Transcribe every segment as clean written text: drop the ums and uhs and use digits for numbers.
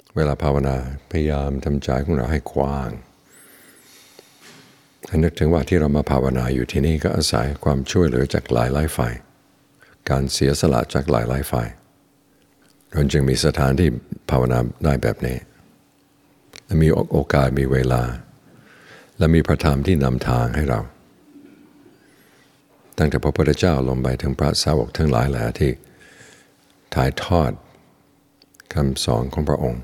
เวลาภาวนาพยายามทำใจของเราให้กว้างให้นึกถึงว่าที่เรามาภาวนาอยู่ที่นี่ก็อาศัยความช่วยเหลือจากหลายฝ่ายการเสียสละจากหลายฝ่ายเราจึงมีสถานที่ภาวนาได้แบบนี้และมีโอกาสมีเวลาและมีพระธรรมที่นำทางให้เราตั้งแต่พระพุทธเจ้าลงไปถึงพระสาวกทั้งหลายแหละที่ถ่ายทอดคำสอนของพระองค์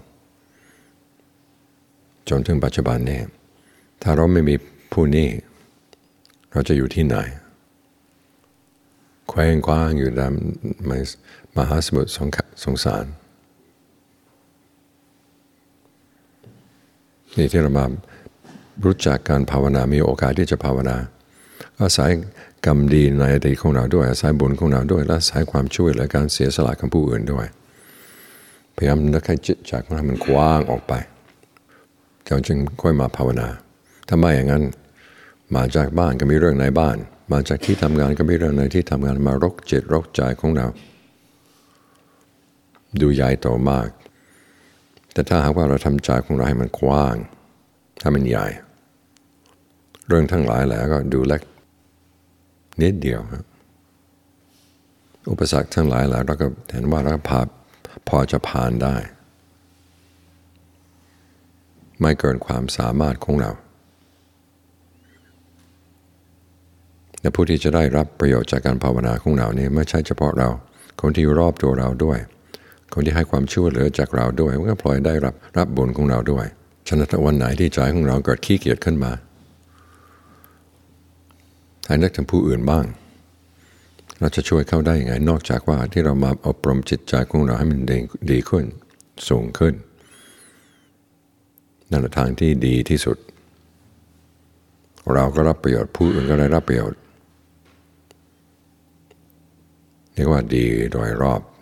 จนถึงปัจจุบันนี้ถ้าเราไม่มีผู้นี้เราจะอยู่ที่ไหนแขว้งคว้างอยู่ในมหาสมุทรสงสารนี่ที่เรามารู้จักการภาวนามีโอกาสที่จะภาวนาอาศัยกรรมดีในอดีตของเราด้วยอาศัยบุญของเราด้วยและอาศัยความช่วยและการเสียสละของผู้อื่นด้วยพยายามนึกให้จิตใจของเรามันกว้างออกไปเราจึงค่อยมาภาวนาถ้าไม่อย่างนั้นมาจากบ้านก็มีเรื่องในบ้านมาจากที่ทำงานก็มีเรื่องในที่ทำงานมารกจิตรกใจของเราดูใหญ่โตมากแต่ถ้าหากว่าเราทำใจของเราให้มันกว้างถ้ามันใหญ่เรื่องทั้งหลายแหละก็ดูเล็กนิดเดียวครับอุปสรรคทั้งหลายแหละเราก็เห็นว่าเราพอจะผ่านได้ไม่เกินความสามารถของเราและผู้ที่จะได้รับประโยชน์จากการภาวนาของเรานี่ไม่ใช่เฉพาะเราคนที่รอบตัวเราด้วยคนที่ให้ความช่วยเหลือจากเราด้วยก็พลอยได้รับบุญของเราด้วยฉะนั้นวันไหนที่ใจของเราเกิดขี้เกียจขึ้นมาให้นึกถึงผู้อื่นบ้างเราจะช่วยเขาได้ยังไงนอกจากว่าที่เรามาอบรมจิตใจของเราให้มันดีขึ้นสูงขึ้นนั่นแหละทางที่ดีที่สุดเราก็รับประโยชน์ผู้อื่นก็ได้รับประโยชน์เรียกว่าดีโดยรอบ